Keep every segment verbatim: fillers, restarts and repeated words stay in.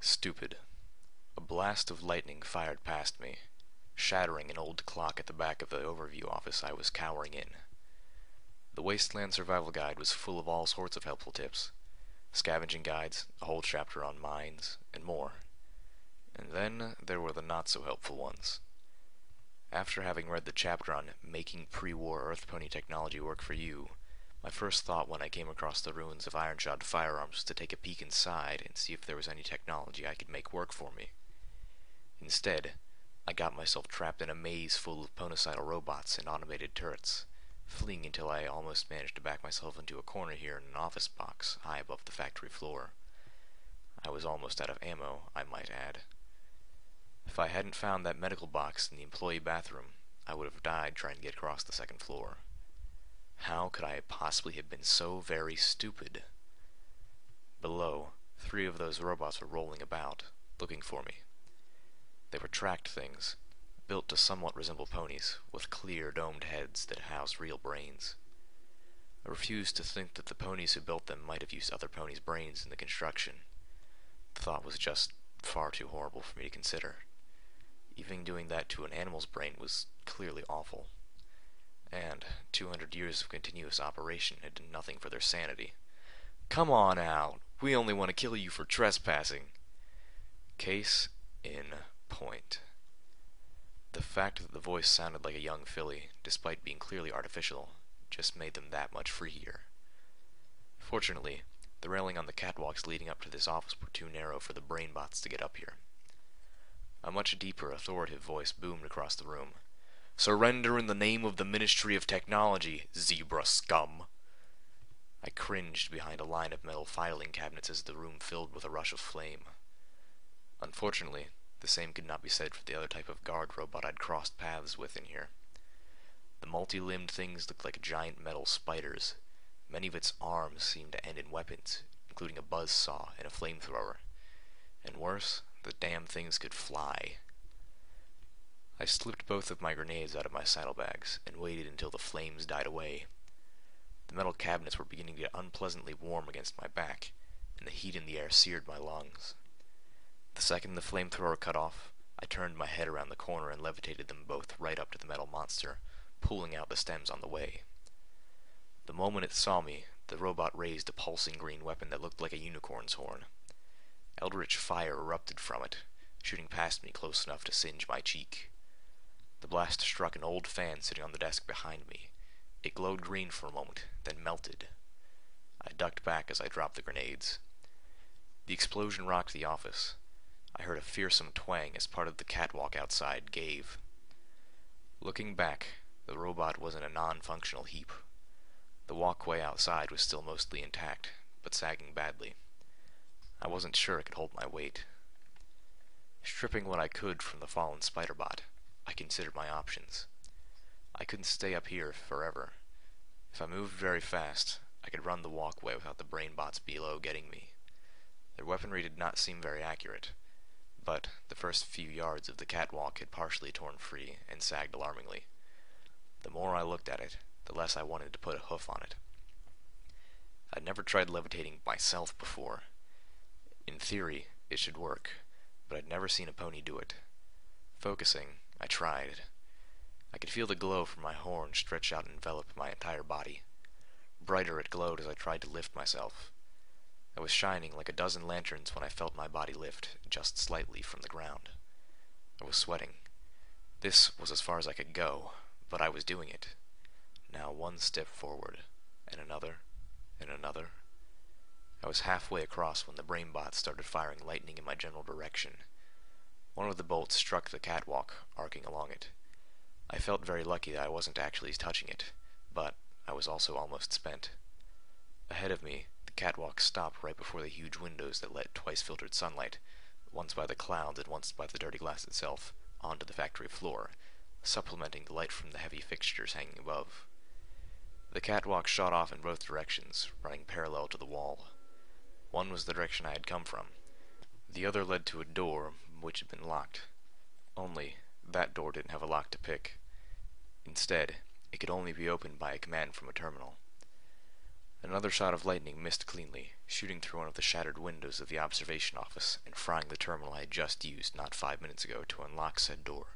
Stupid. A blast of lightning fired past me, shattering an old clock at the back of the overview office I was cowering in. The Wasteland Survival Guide was full of all sorts of helpful tips, scavenging guides, a whole chapter on mines, and more. And then there were the not-so-helpful ones. After having read the chapter on Making Pre-War Earth Pony Technology Work for You, my first thought when I came across the ruins of Ironshod Firearms was to take a peek inside and see if there was any technology I could make work for me. Instead, I got myself trapped in a maze full of ponicidal robots and automated turrets, fleeing until I almost managed to back myself into a corner here in an office box high above the factory floor. I was almost out of ammo, I might add. If I hadn't found that medical box in the employee bathroom, I would have died trying to get across the second floor. How could I possibly have been so very stupid? Below, three of those robots were rolling about, looking for me. They were tracked things, built to somewhat resemble ponies, with clear domed heads that housed real brains. I refused to think that the ponies who built them might have used other ponies' brains in the construction. The thought was just far too horrible for me to consider. Even doing that to an animal's brain was clearly awful. And two hundred years of continuous operation had done nothing for their sanity. Come on out! We only want to kill you for trespassing! Case in point. The fact that the voice sounded like a young filly, despite being clearly artificial, just made them that much freakier. Fortunately, the railing on the catwalks leading up to this office were too narrow for the brain bots to get up here. A much deeper, authoritative voice boomed across the room. "Surrender in the name of the Ministry of Technology, zebra scum!" I cringed behind a line of metal filing cabinets as the room filled with a rush of flame. Unfortunately, the same could not be said for the other type of guard robot I'd crossed paths with in here. The multi-limbed things looked like giant metal spiders. Many of its arms seemed to end in weapons, including a buzz saw and a flamethrower. And worse, the damn things could fly. I slipped both of my grenades out of my saddlebags and waited until the flames died away. The metal cabinets were beginning to get unpleasantly warm against my back, and the heat in the air seared my lungs. The second the flamethrower cut off, I turned my head around the corner and levitated them both right up to the metal monster, pulling out the stems on the way. The moment it saw me, the robot raised a pulsing green weapon that looked like a unicorn's horn. Eldritch fire erupted from it, shooting past me close enough to singe my cheek. The blast struck an old fan sitting on the desk behind me. It glowed green for a moment, then melted. I ducked back as I dropped the grenades. The explosion rocked the office. I heard a fearsome twang as part of the catwalk outside gave. Looking back, the robot was in a non-functional heap. The walkway outside was still mostly intact, but sagging badly. I wasn't sure it could hold my weight. Stripping what I could from the fallen spider-bot, I considered my options. I couldn't stay up here forever. If I moved very fast, I could run the walkway without the brain bots below getting me. Their weaponry did not seem very accurate, but the first few yards of the catwalk had partially torn free and sagged alarmingly. The more I looked at it, the less I wanted to put a hoof on it. I'd never tried levitating myself before. In theory, it should work, but I'd never seen a pony do it. Focusing, I tried. I could feel the glow from my horn stretch out and envelop my entire body. Brighter it glowed as I tried to lift myself. I was shining like a dozen lanterns when I felt my body lift, just slightly, from the ground. I was sweating. This was as far as I could go, but I was doing it. Now one step forward, and another, and another. I was halfway across when the brain bots started firing lightning in my general direction. One of the bolts struck the catwalk, arcing along it. I felt very lucky that I wasn't actually touching it, but I was also almost spent. Ahead of me, the catwalk stopped right before the huge windows that let twice-filtered sunlight, once by the clouds and once by the dirty glass itself, onto the factory floor, supplementing the light from the heavy fixtures hanging above. The catwalk shot off in both directions, running parallel to the wall. One was the direction I had come from. The other led to a door, which had been locked. Only, that door didn't have a lock to pick. Instead, it could only be opened by a command from a terminal. Another shot of lightning missed cleanly, shooting through one of the shattered windows of the observation office and frying the terminal I had just used not five minutes ago to unlock said door.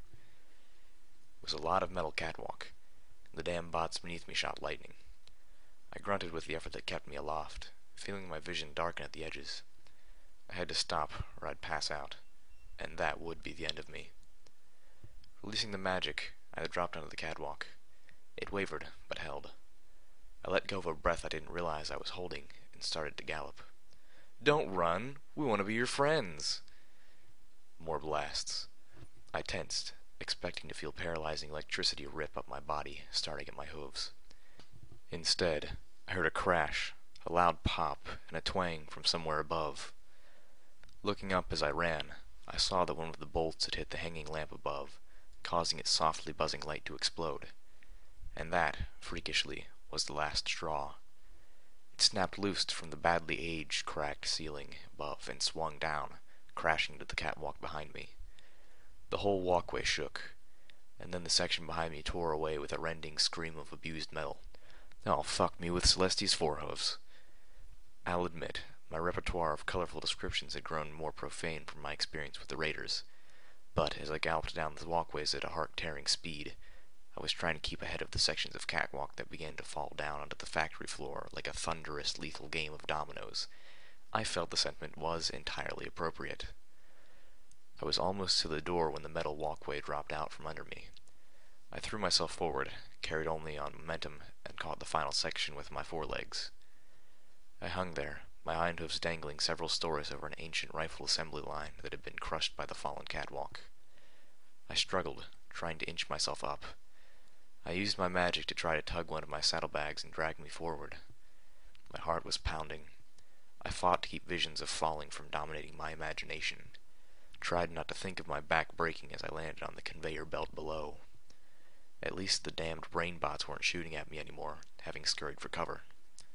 It was a lot of metal catwalk. The damn bots beneath me shot lightning. I grunted with the effort that kept me aloft, feeling my vision darken at the edges. I had to stop, or I'd pass out, and that would be the end of me. Releasing the magic, I dropped onto the catwalk. It wavered, but held. I let go of a breath I didn't realize I was holding, and started to gallop. "Don't run! We want to be your friends!" More blasts. I tensed, expecting to feel paralyzing electricity rip up my body, starting at my hooves. Instead, I heard a crash, a loud pop, and a twang from somewhere above. Looking up as I ran, I saw that one of the bolts had hit the hanging lamp above, causing its softly buzzing light to explode. And that, freakishly, was the last straw. It snapped loose from the badly aged, cracked ceiling above and swung down, crashing to the catwalk behind me. The whole walkway shook, and then the section behind me tore away with a rending scream of abused metal. Oh, fuck me with Celeste's forehooves. I'll admit, my repertoire of colorful descriptions had grown more profane from my experience with the raiders, but as I galloped down the walkways at a heart-tearing speed, I was trying to keep ahead of the sections of catwalk that began to fall down onto the factory floor like a thunderous, lethal game of dominoes. I felt the sentiment was entirely appropriate. I was almost to the door when the metal walkway dropped out from under me. I threw myself forward, carried only on momentum, and caught the final section with my forelegs. I hung there, my hindhoofs dangling several stories over an ancient rifle assembly line that had been crushed by the fallen catwalk. I struggled, trying to inch myself up. I used my magic to try to tug one of my saddlebags and drag me forward. My heart was pounding. I fought to keep visions of falling from dominating my imagination, tried not to think of my back breaking as I landed on the conveyor belt below. At least the damned brain bots weren't shooting at me anymore, having scurried for cover.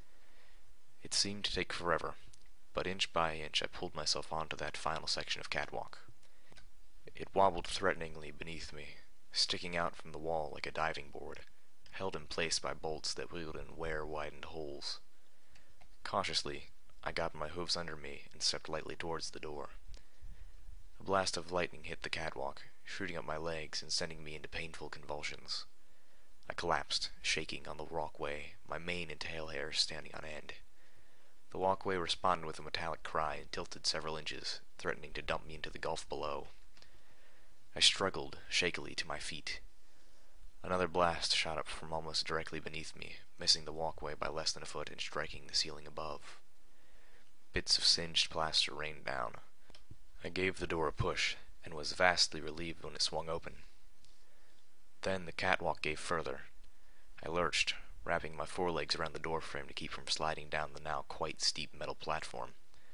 It seemed to take forever, but inch by inch I pulled myself onto that final section of catwalk. It wobbled threateningly beneath me, sticking out from the wall like a diving board, held in place by bolts that wiggled in wear-widened holes. Cautiously, I got my hooves under me and stepped lightly towards the door. A blast of lightning hit the catwalk, shooting up my legs and sending me into painful convulsions. I collapsed, shaking on the walkway, my mane and tail hairs standing on end. The walkway responded with a metallic cry and tilted several inches, threatening to dump me into the gulf below. I struggled, shakily, to my feet. Another blast shot up from almost directly beneath me, missing the walkway by less than a foot and striking the ceiling above. Bits of singed plaster rained down. I gave the door a push, and was vastly relieved when it swung open. Then the catwalk gave further. I lurched, wrapping my forelegs around the doorframe to keep from sliding down the now quite steep metal platform.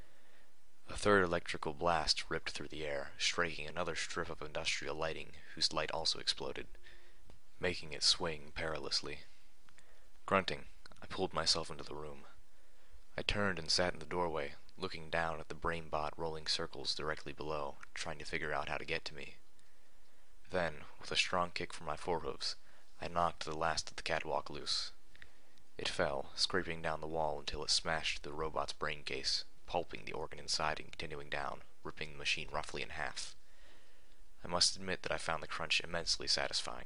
A third electrical blast ripped through the air, striking another strip of industrial lighting, whose light also exploded, making it swing perilously. Grunting, I pulled myself into the room. I turned and sat in the doorway, looking down at the brain bot rolling circles directly below, trying to figure out how to get to me. Then, with a strong kick from my forehooves, I knocked the last of the catwalk loose. It fell, scraping down the wall until it smashed the robot's brain case, pulping the organ inside and continuing down, ripping the machine roughly in half. I must admit that I found the crunch immensely satisfying.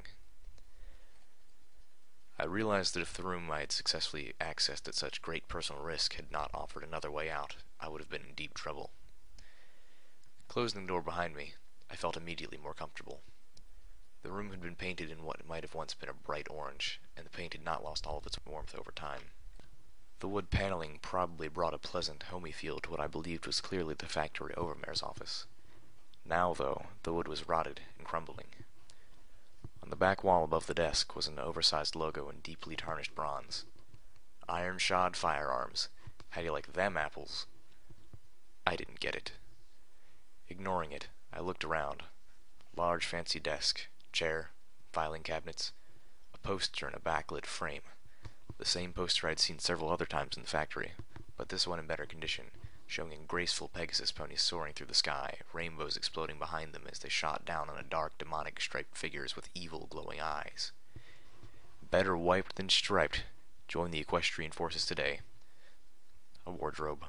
I realized that if the room I had successfully accessed at such great personal risk had not offered another way out, I would have been in deep trouble. Closing the door behind me, I felt immediately more comfortable. The room had been painted in what might have once been a bright orange, and the paint had not lost all of its warmth over time. The wood paneling probably brought a pleasant, homey feel to what I believed was clearly the factory overmare's office. Now, though, the wood was rotted and crumbling. On the back wall above the desk was an oversized logo in deeply tarnished bronze. Iron-shod firearms. How do you like them apples? I didn't get it. Ignoring it, I looked around. Large fancy desk, chair, filing cabinets, a poster in a backlit frame. The same poster I'd seen several other times in the factory, but this one in better condition, showing a graceful Pegasus pony soaring through the sky, rainbows exploding behind them as they shot down on a dark, demonic striped figures with evil, glowing eyes. Better wiped than striped. Join the equestrian forces today. a wardrobe.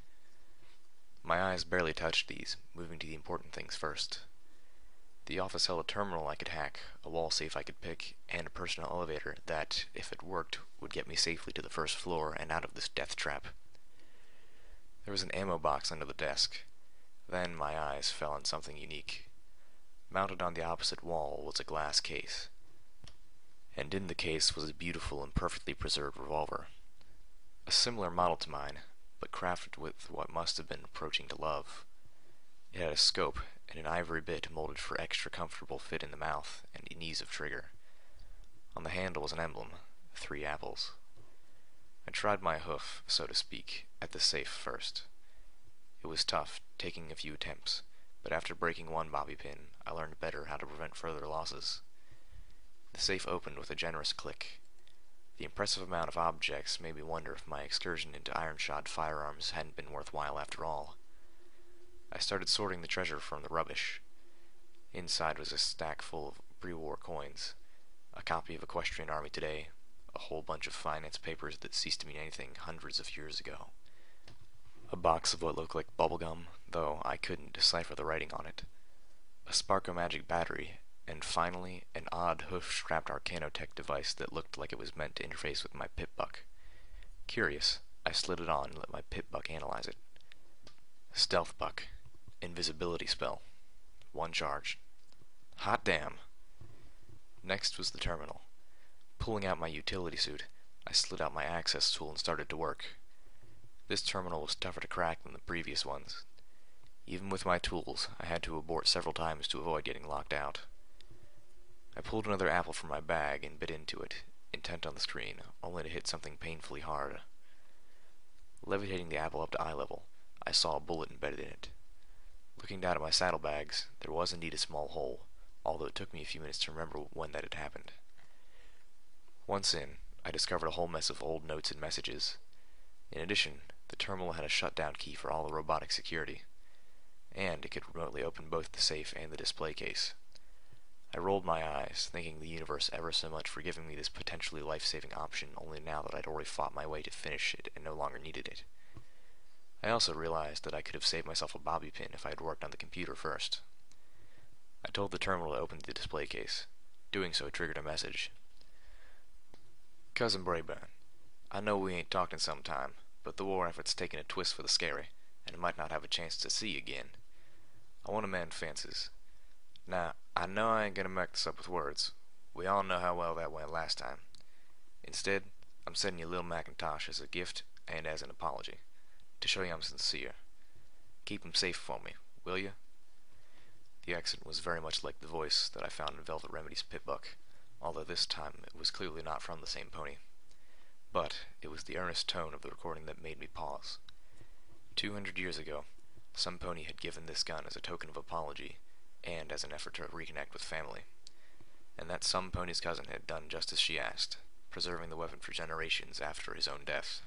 My eyes barely touched these, moving to the important things first. The office held a terminal I could hack, a wall safe I could pick, and a personal elevator that, if it worked, would get me safely to the first floor and out of this death trap. There was an ammo box under the desk. Then my eyes fell on something unique. Mounted on the opposite wall was a glass case, and in the case was a beautiful and perfectly preserved revolver. A similar model to mine, but crafted with what must have been approaching to love. It had a scope and an ivory bit molded for extra comfortable fit in the mouth and an ease of trigger. On the handle was an emblem, three apples. I tried my hoof, so to speak, at the safe first. It was tough, taking a few attempts, but after breaking one bobby pin, I learned better how to prevent further losses. The safe opened with a generous click. The impressive amount of objects made me wonder if my excursion into iron-shod firearms hadn't been worthwhile after all. I started sorting the treasure from the rubbish. Inside was a stack full of pre-war coins, a copy of Equestrian Army Today, a whole bunch of finance papers that ceased to mean anything hundreds of years ago, a box of what looked like bubblegum, though I couldn't decipher the writing on it, a Sparko-Magic battery, and finally an odd hoof-strapped Arcanotech device that looked like it was meant to interface with my pip-buck. Curious, I slid it on and let my pip-buck analyze it. Stealth buck. Invisibility spell. One charge. Hot damn. Next was the terminal. Pulling out my utility suit, I slid out my access tool and started to work. This terminal was tougher to crack than the previous ones. Even with my tools, I had to abort several times to avoid getting locked out. I pulled another apple from my bag and bit into it, intent on the screen, only to hit something painfully hard. Levitating the apple up to eye level, I saw a bullet embedded in it. Looking down at my saddlebags, there was indeed a small hole, although it took me a few minutes to remember when that had happened. Once in, I discovered a whole mess of old notes and messages. In addition, the terminal had a shutdown key for all the robotic security, and it could remotely open both the safe and the display case. I rolled my eyes, thanking the universe ever so much for giving me this potentially life-saving option only now that I'd already fought my way to finish it and no longer needed it. I also realized that I could have saved myself a bobby pin if I had worked on the computer first. I told the terminal to open the display case. Doing so triggered a message. Cousin Brayburn, I know we ain't talked in some time, but the war effort's taken a twist for the scary, and I might not have a chance to see you again. I want to mend fences. Now, I know I ain't gonna muck this up with words. We all know how well that went last time. Instead, I'm sending you Lil Macintosh as a gift and as an apology, to show you I'm sincere. Keep him safe for me, will you? The accent was very much like the voice that I found in Velvet Remedy's Pip-Buck, although this time it was clearly not from the same pony. But it was the earnest tone of the recording that made me pause. Two hundred years ago, some pony had given this gun as a token of apology, and as an effort to reconnect with family. And that some pony's cousin had done just as she asked, preserving the weapon for generations after his own death.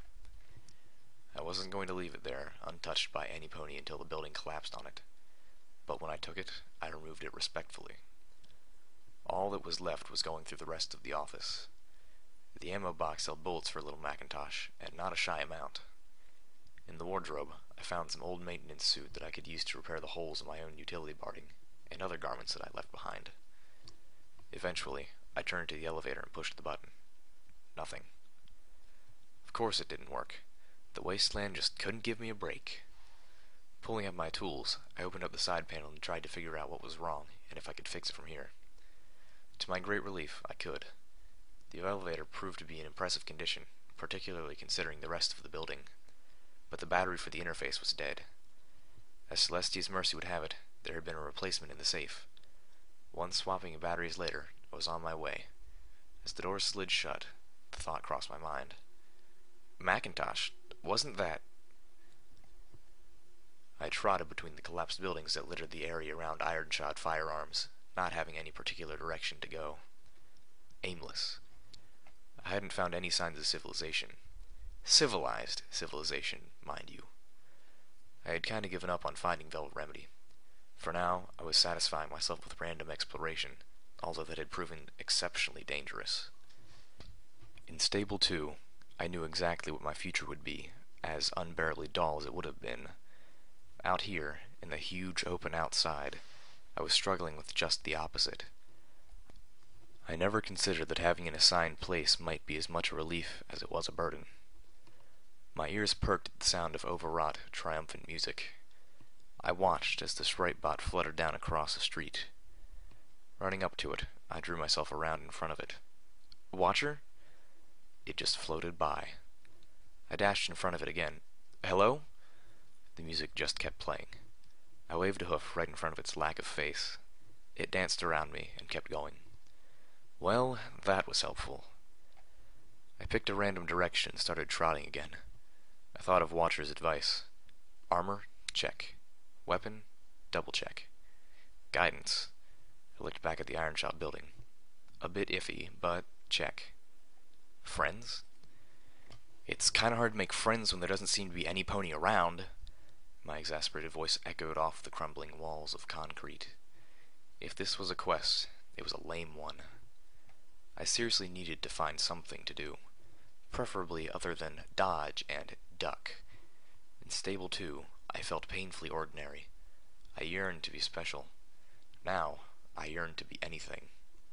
I wasn't going to leave it there, untouched by any pony until the building collapsed on it. But when I took it, I removed it respectfully. All that was left was going through the rest of the office. The ammo box held bullets for Little Macintosh, and not a shy amount. In the wardrobe, I found some old maintenance suit that I could use to repair the holes in my own utility barding, and other garments that I left behind. Eventually, I turned to the elevator and pushed the button. Nothing. Of course it didn't work. The wasteland just couldn't give me a break. Pulling up my tools, I opened up the side panel and tried to figure out what was wrong, and if I could fix it from here. To my great relief, I could. The elevator proved to be in impressive condition, particularly considering the rest of the building, but the battery for the interface was dead. As Celestia's mercy would have it, there had been a replacement in the safe. One swapping of batteries later, I was on my way. As the door slid shut, the thought crossed my mind. Macintosh, wasn't that... I trotted between the collapsed buildings that littered the area around iron-shod firearms, not having any particular direction to go. Aimless. I hadn't found any signs of civilization. Civilized civilization, mind you. I had kind of given up on finding Velvet Remedy. For now, I was satisfying myself with random exploration, although that had proven exceptionally dangerous. In Stable two, I knew exactly what my future would be, as unbearably dull as it would have been. Out here, in the huge open outside, I was struggling with just the opposite. I never considered that having an assigned place might be as much a relief as it was a burden. My ears perked at the sound of overwrought, triumphant music. I watched as the Sprite-Bot fluttered down across the street. Running up to it, I drew myself around in front of it. A watcher? It just floated by. I dashed in front of it again. Hello? The music just kept playing. I waved a hoof right in front of its lack of face. It danced around me and kept going. Well, that was helpful. I picked a random direction and started trotting again. I thought of Watcher's advice. Armor? Check. Weapon? Double check. Guidance. I looked back at the Iron Shop building. A bit iffy, but check. Friends? It's kinda hard to make friends when there doesn't seem to be any pony around. My exasperated voice echoed off the crumbling walls of concrete. If this was a quest, it was a lame one. I seriously needed to find something to do, preferably other than dodge and duck. In Stable two, I felt painfully ordinary. I yearned to be special. Now, I yearned to be anything.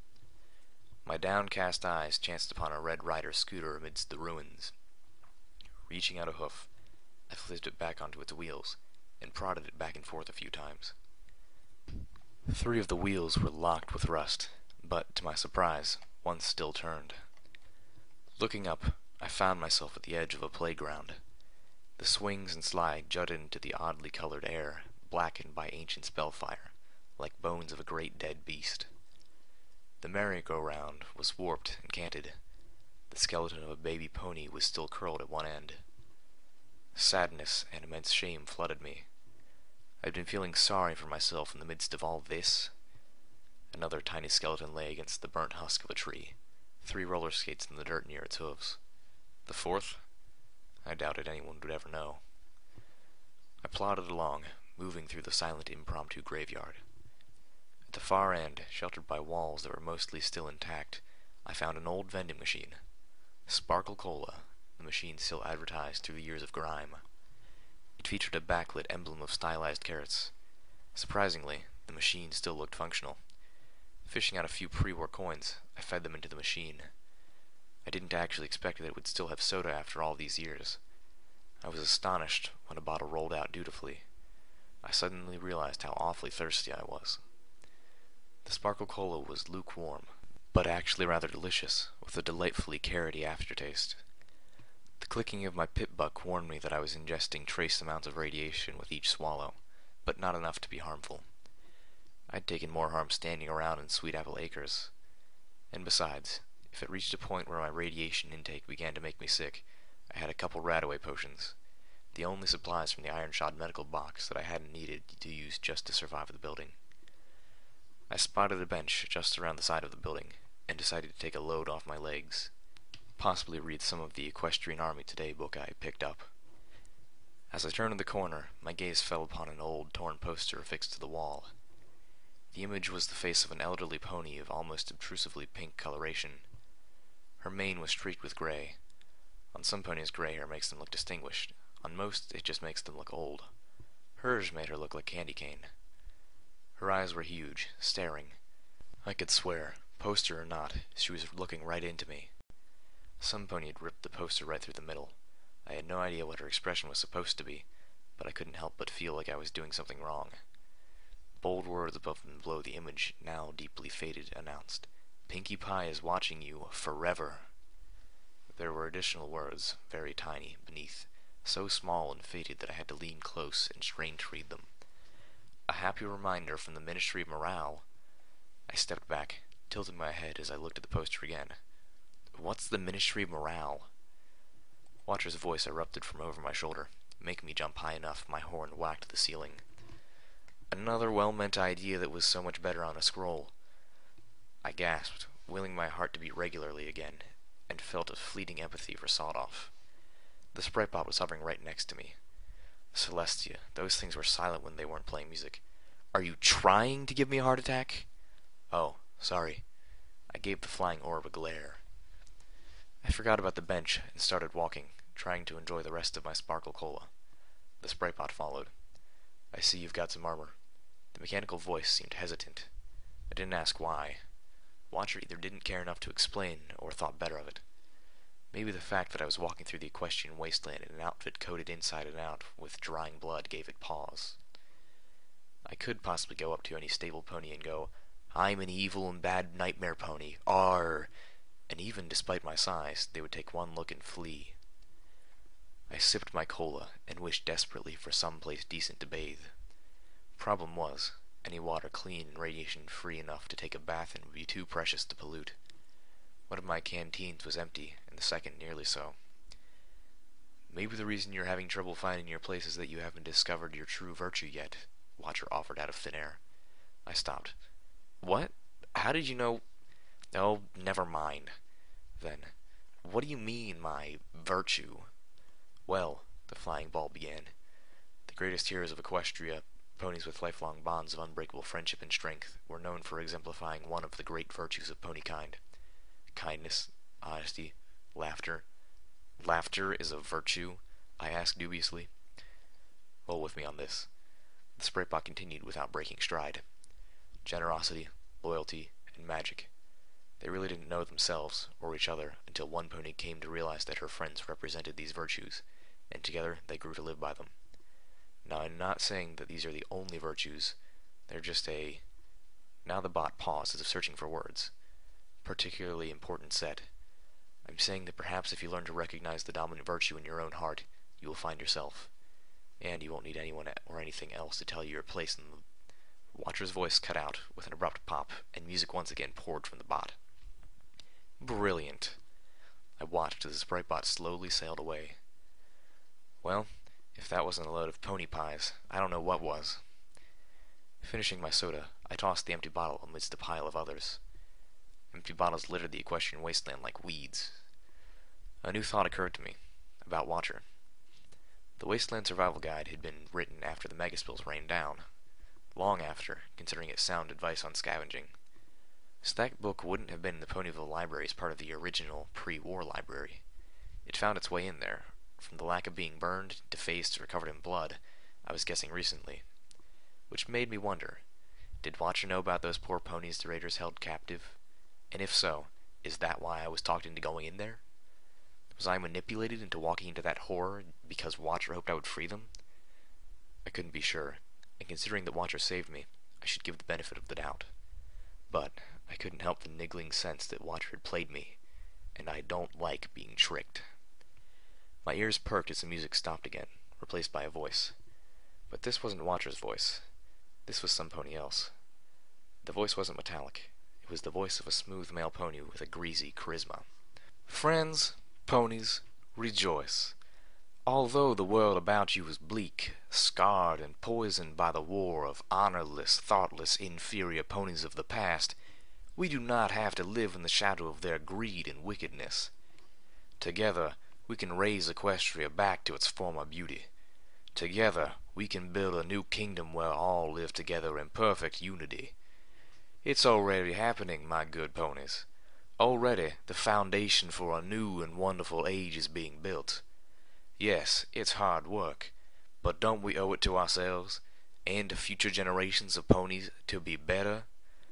My downcast eyes chanced upon a Red Rider scooter amidst the ruins. Reaching out a hoof, I flipped it back onto its wheels, and prodded it back and forth a few times. Three of the wheels were locked with rust, but, to my surprise, one still turned. Looking up, I found myself at the edge of a playground. The swings and slide jutted into the oddly colored air, blackened by ancient spellfire, like bones of a great dead beast. The merry-go-round was warped and canted. The skeleton of a baby pony was still curled at one end. Sadness and immense shame flooded me. I'd been feeling sorry for myself in the midst of all this. Another tiny skeleton lay against the burnt husk of a tree, three roller skates in the dirt near its hooves. The fourth? I doubted anyone would ever know. I plodded along, moving through the silent impromptu graveyard. At the far end, sheltered by walls that were mostly still intact, I found an old vending machine. Sparkle Cola, the machine still advertised through the years of grime. It featured a backlit emblem of stylized carrots. Surprisingly, the machine still looked functional. Fishing out a few pre-war coins, I fed them into the machine. I didn't actually expect that it would still have soda after all these years. I was astonished when a bottle rolled out dutifully. I suddenly realized how awfully thirsty I was. The Sparkle Cola was lukewarm, but actually rather delicious, with a delightfully carroty aftertaste. The clicking of my pip buck warned me that I was ingesting trace amounts of radiation with each swallow, but not enough to be harmful. I'd taken more harm standing around in Sweet Apple Acres. And besides, if it reached a point where my radiation intake began to make me sick, I had a couple Radaway potions, the only supplies from the Iron Shod medical box that I hadn't needed to use just to survive the building. I spotted a bench just around the side of the building, and decided to take a load off my legs, possibly read some of the Equestrian Army Today book I picked up. As I turned the corner, my gaze fell upon an old, torn poster affixed to the wall. The image was the face of an elderly pony of almost obtrusively pink coloration. Her mane was streaked with gray. On some ponies, gray hair makes them look distinguished. On most, it just makes them look old. Hers made her look like candy cane. Her eyes were huge, staring. I could swear, poster or not, she was looking right into me. Some pony had ripped the poster right through the middle. I had no idea what her expression was supposed to be, but I couldn't help but feel like I was doing something wrong. Bold words above and below the image, now deeply faded, announced, "Pinkie Pie is watching you forever." There were additional words, very tiny, beneath, so small and faded that I had to lean close and strain to read them. A happy reminder from the Ministry of Morale. I stepped back, tilting my head as I looked at the poster again. What's the Ministry of Morale? Watcher's voice erupted from over my shoulder, making me jump high enough my horn whacked the ceiling. Another well-meant idea that was so much better on a scroll. I gasped, willing my heart to beat regularly again, and felt a fleeting empathy for Sawed-Off. The Sprite-Bot was hovering right next to me. Celestia, those things were silent when they weren't playing music. Are you trying to give me a heart attack? Oh, sorry. I gave the flying orb a glare. I forgot about the bench and started walking, trying to enjoy the rest of my sparkle cola. The Sprite Bot followed. I see you've got some armor. The mechanical voice seemed hesitant. I didn't ask why. Watcher either didn't care enough to explain or thought better of it. Maybe the fact that I was walking through the equestrian wasteland in an outfit coated inside and out with drying blood gave it pause. I could possibly go up to any stable pony and go, "I'm an evil and bad nightmare pony, arr!" And even despite my size, they would take one look and flee. I sipped my cola and wished desperately for some place decent to bathe. Problem was, any water clean and radiation-free enough to take a bath in would be too precious to pollute. One of my canteens was empty, and the second nearly so. Maybe the reason you're having trouble finding your place is that you haven't discovered your true virtue yet, Watcher offered out of thin air. I stopped. What? How did you know? Oh, never mind. Then, what do you mean, my virtue? Well, the flying ball began. The greatest heroes of Equestria, ponies with lifelong bonds of unbreakable friendship and strength, were known for exemplifying one of the great virtues of ponykind. Kindness, honesty, laughter. Laughter is a virtue? I asked dubiously. Roll with me on this. The Sprite Bot continued without breaking stride. Generosity, loyalty, and magic. They really didn't know themselves, or each other, until one pony came to realize that her friends represented these virtues, and together they grew to live by them. Now, I'm not saying that these are the only virtues. They're just a... Now the bot paused as if searching for words. Particularly important set. I'm saying that perhaps if you learn to recognize the dominant virtue in your own heart, you will find yourself. And you won't need anyone or anything else to tell you your place in the... Watcher's voice cut out with an abrupt pop, and music once again poured from the bot. Brilliant. I watched as the Sprite Bot slowly sailed away. Well, if that wasn't a load of pony pies, I don't know what was. Finishing my soda, I tossed the empty bottle amidst a pile of others. Empty bottles littered the equestrian wasteland like weeds. A new thought occurred to me, about Watcher. The Wasteland Survival Guide had been written after the megaspills rained down. Long after, considering its sound advice on scavenging. So that book wouldn't have been in the Ponyville library as part of the original pre-war library. It found its way in there, from the lack of being burned, defaced, or covered in blood, I was guessing recently. Which made me wonder, did Watcher know about those poor ponies the raiders held captive? And if so, is that why I was talked into going in there? Was I manipulated into walking into that horror because Watcher hoped I would free them? I couldn't be sure, and considering that Watcher saved me, I should give the benefit of the doubt. But I couldn't help the niggling sense that Watcher had played me, and I don't like being tricked. My ears perked as the music stopped again, replaced by a voice. But this wasn't Watcher's voice. This was some pony else. The voice wasn't metallic. It was the voice of a smooth male pony with a greasy charisma. Friends, ponies, rejoice. Although the world about you is bleak, scarred and poisoned by the war of honorless, thoughtless, inferior ponies of the past, we do not have to live in the shadow of their greed and wickedness. Together, we can raise Equestria back to its former beauty. Together, we can build a new kingdom where all live together in perfect unity. It's already happening, my good ponies. Already, the foundation for a new and wonderful age is being built. Yes, it's hard work, but don't we owe it to ourselves, and to future generations of ponies, to be better?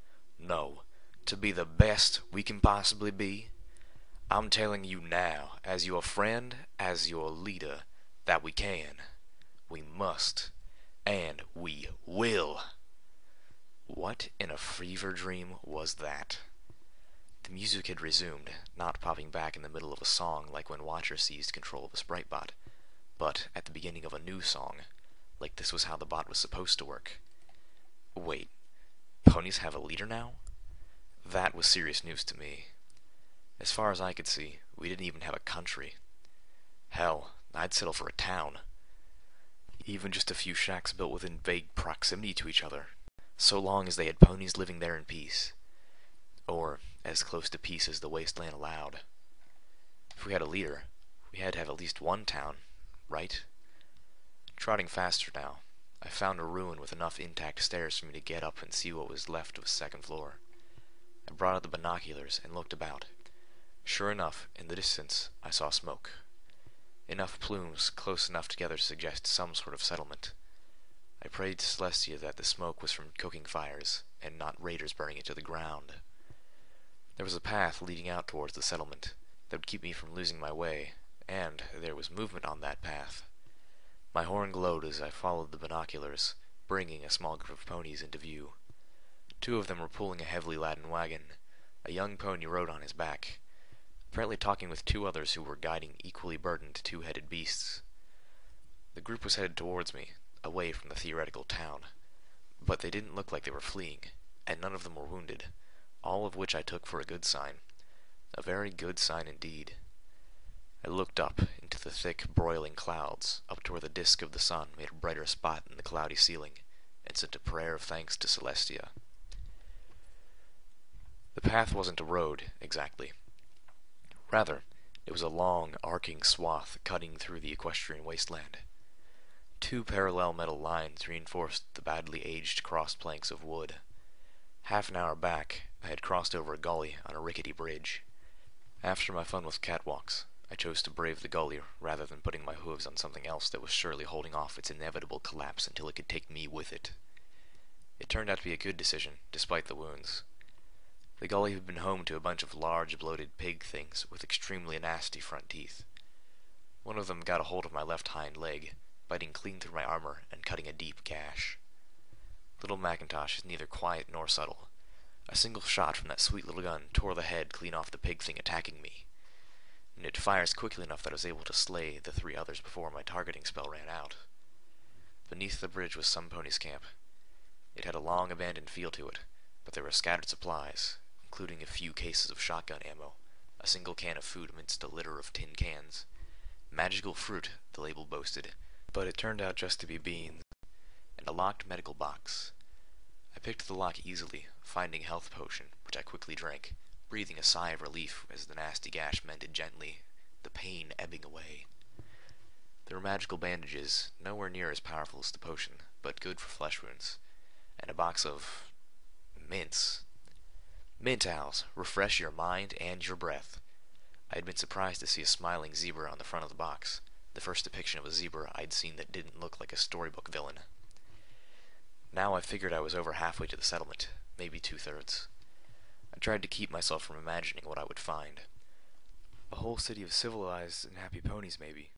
No, to be the best we can possibly be? I'm telling you now, as your friend, as your leader, that we can. We must. And we will. What in a fever dream was that? The music had resumed, not popping back in the middle of a song like when Watcher seized control of the Sprite Bot, but at the beginning of a new song, like this was how the bot was supposed to work. Wait, ponies have a leader now? That was serious news to me. As far as I could see, we didn't even have a country. Hell, I'd settle for a town. Even just a few shacks built within vague proximity to each other, so long as they had ponies living there in peace. Or as close to peace as the wasteland allowed. If we had a leader, we had to have at least one town, right? Trotting faster now, I found a ruin with enough intact stairs for me to get up and see what was left of a second floor. I brought out the binoculars and looked about. Sure enough, in the distance, I saw smoke. enough plumes close enough together to suggest some sort of settlement. I prayed to Celestia that the smoke was from cooking fires, and not raiders burning it to the ground. There was a path leading out towards the settlement that would keep me from losing my way, and there was movement on that path. My horn glowed as I followed the binoculars, bringing a small group of ponies into view. Two of them were pulling a heavily laden wagon. A young pony rode on his back, apparently talking with two others who were guiding equally burdened two-headed beasts. The group was headed towards me, away from the theoretical town, but they didn't look like they were fleeing, and none of them were wounded, all of which I took for a good sign. A very good sign indeed. I looked up into the thick, broiling clouds, up to where the disk of the sun made a brighter spot in the cloudy ceiling, and sent a prayer of thanks to Celestia. The path wasn't a road, exactly. Rather, it was a long, arcing swath cutting through the equestrian wasteland. Two parallel metal lines reinforced the badly aged cross planks of wood. Half an hour back, I had crossed over a gully on a rickety bridge. After my fun with catwalks, I chose to brave the gully rather than putting my hooves on something else that was surely holding off its inevitable collapse until it could take me with it. It turned out to be a good decision, despite the wounds. The gully had been home to a bunch of large, bloated pig things with extremely nasty front teeth. One of them got a hold of my left hind leg, biting clean through my armor and cutting a deep gash. Little Macintosh is neither quiet nor subtle. A single shot from that sweet little gun tore the head clean off the pig thing attacking me, and it fires quickly enough that I was able to slay the three others before my targeting spell ran out. Beneath the bridge was some pony's camp. It had a long abandoned feel to it, but there were scattered supplies, including a few cases of shotgun ammo, a single can of food amidst a litter of tin cans. Magical fruit, the label boasted, but it turned out just to be beans, and a locked medical box. I picked the lock easily, finding a health potion, which I quickly drank, breathing a sigh of relief as the nasty gash mended gently, the pain ebbing away. There were magical bandages, nowhere near as powerful as the potion, but good for flesh wounds, and a box of mints. Mint owls, refresh your mind and your breath. I had been surprised to see a smiling zebra on the front of the box, the first depiction of a zebra I'd seen that didn't look like a storybook villain. Now I figured I was over halfway to the settlement, maybe two-thirds. I tried to keep myself from imagining what I would find. A whole city of civilized and happy ponies, maybe.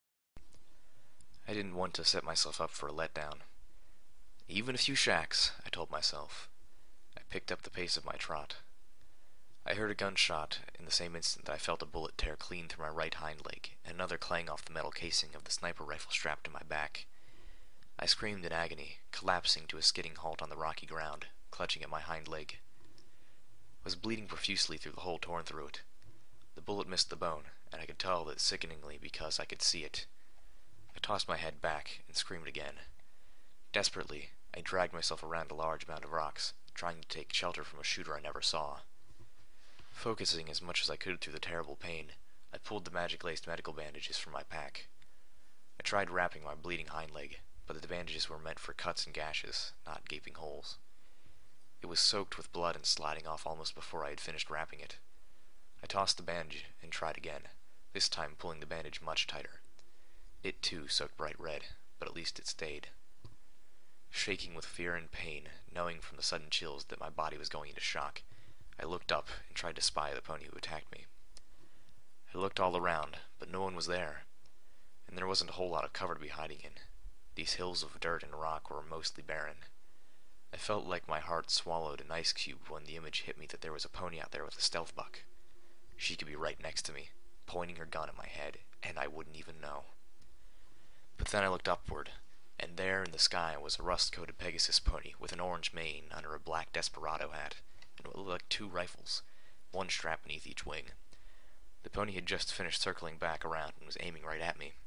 I didn't want to set myself up for a letdown. Even a few shacks, I told myself. I picked up the pace of my trot. I heard a gunshot in the same instant that I felt a bullet tear clean through my right hind leg, and another clang off the metal casing of the sniper rifle strapped to my back. I screamed in agony, collapsing to a skidding halt on the rocky ground, clutching at my hind leg. I was bleeding profusely through the hole torn through it. The bullet missed the bone, and I could tell that sickeningly because I could see it. I tossed my head back and screamed again. Desperately, I dragged myself around a large mound of rocks, trying to take shelter from a shooter I never saw. Focusing as much as I could through the terrible pain, I pulled the magic-laced medical bandages from my pack. I tried wrapping my bleeding hind leg, but the bandages were meant for cuts and gashes, not gaping holes. It was soaked with blood and sliding off almost before I had finished wrapping it. I tossed the bandage and tried again, this time pulling the bandage much tighter. It too soaked bright red, but at least it stayed. Shaking with fear and pain, knowing from the sudden chills that my body was going into shock, I looked up and tried to spy the pony who attacked me. I looked all around, but no one was there, and there wasn't a whole lot of cover to be hiding in. These hills of dirt and rock were mostly barren. I felt like my heart swallowed an ice cube when the image hit me that there was a pony out there with a stealth buck. She could be right next to me, pointing her gun at my head, and I wouldn't even know. But then I looked upward, and there in the sky was a rust-coated Pegasus pony with an orange mane under a black desperado hat, and what looked like two rifles, one strapped beneath each wing. The pony had just finished circling back around and was aiming right at me.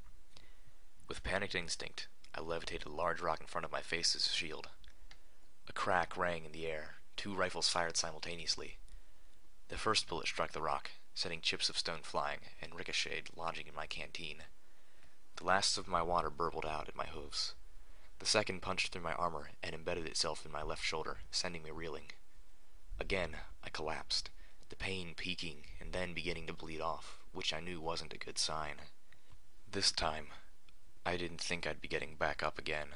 With panicked instinct, I levitated a large rock in front of my face as a shield. A crack rang in the air, two rifles fired simultaneously. The first bullet struck the rock, sending chips of stone flying, and ricocheted, lodging in my canteen. The last of my water burbled out at my hooves. The second punched through my armor and embedded itself in my left shoulder, sending me reeling. Again, I collapsed, the pain peaking and then beginning to bleed off, which I knew wasn't a good sign. This time, I didn't think I'd be getting back up again.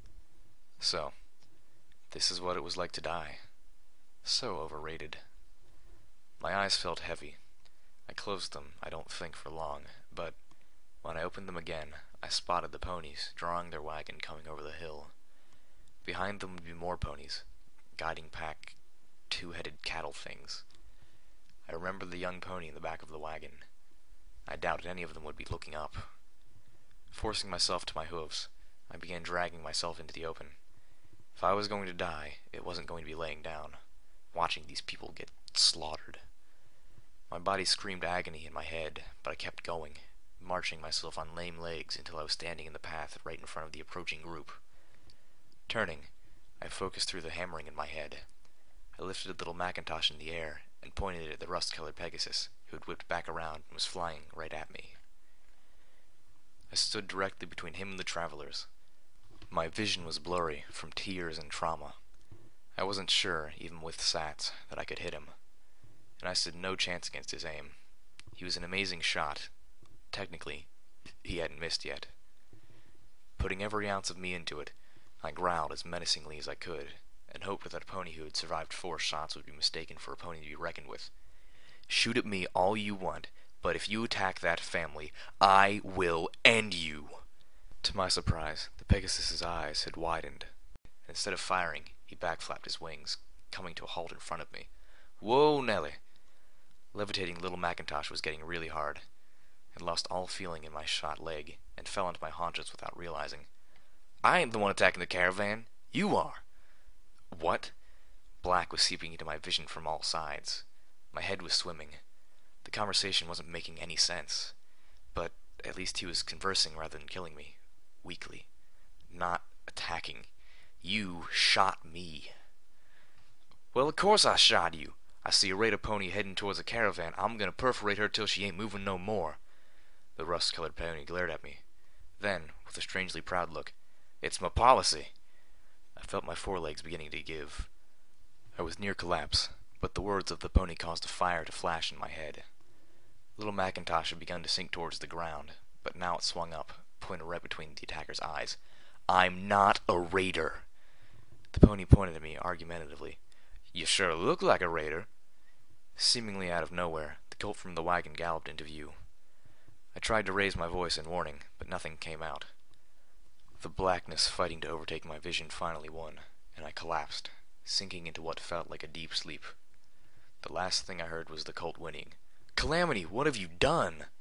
So, this is what it was like to die. So overrated. My eyes felt heavy. I closed them, I don't think for long, but when I opened them again, I spotted the ponies drawing their wagon coming over the hill. Behind them would be more ponies, guiding pack two-headed cattle things. I remembered the young pony in the back of the wagon. I doubted any of them would be looking up. Forcing myself to my hooves, I began dragging myself into the open. If I was going to die, it wasn't going to be laying down, watching these people get slaughtered. My body screamed agony in my head, but I kept going, marching myself on lame legs until I was standing in the path right in front of the approaching group. Turning, I focused through the hammering in my head. I lifted a little Macintosh in the air and pointed it at the rust-colored Pegasus, who had whipped back around and was flying right at me. I stood directly between him and the travelers. My vision was blurry from tears and trauma. I wasn't sure, even with sats, that I could hit him, and I stood no chance against his aim. He was an amazing shot. Technically, he hadn't missed yet. Putting every ounce of me into it, I growled as menacingly as I could, and hoped that a pony who had survived four shots would be mistaken for a pony to be reckoned with. "Shoot at me all you want, but if you attack that family, I will end you." To my surprise, the Pegasus's eyes had widened, and instead of firing, he backflapped his wings, coming to a halt in front of me. Whoa, Nelly! Levitating little Macintosh was getting really hard. I lost all feeling in my shot leg, and fell onto my haunches without realizing. "I ain't the one attacking the caravan. You are." What? Black was seeping into my vision from all sides. My head was swimming. The conversation wasn't making any sense. But at least he was conversing rather than killing me. Weakly. Not attacking. "You shot me." "Well, of course I shot you. I see a raider pony heading towards a caravan. I'm gonna perforate her till she ain't moving no more." The rust-colored pony glared at me. Then, with a strangely proud look, "It's my policy." I felt my forelegs beginning to give. I was near collapse, but the words of the pony caused a fire to flash in my head. Little Macintosh had begun to sink towards the ground, but now it swung up, pointed right between the attacker's eyes. "I'm not a raider." The pony pointed at me argumentatively. "You sure look like a raider." Seemingly out of nowhere, the colt from the wagon galloped into view. I tried to raise my voice in warning, but nothing came out. The blackness fighting to overtake my vision finally won, and I collapsed, sinking into what felt like a deep sleep. The last thing I heard was the colt whinnying. "Calamity, what have you done?"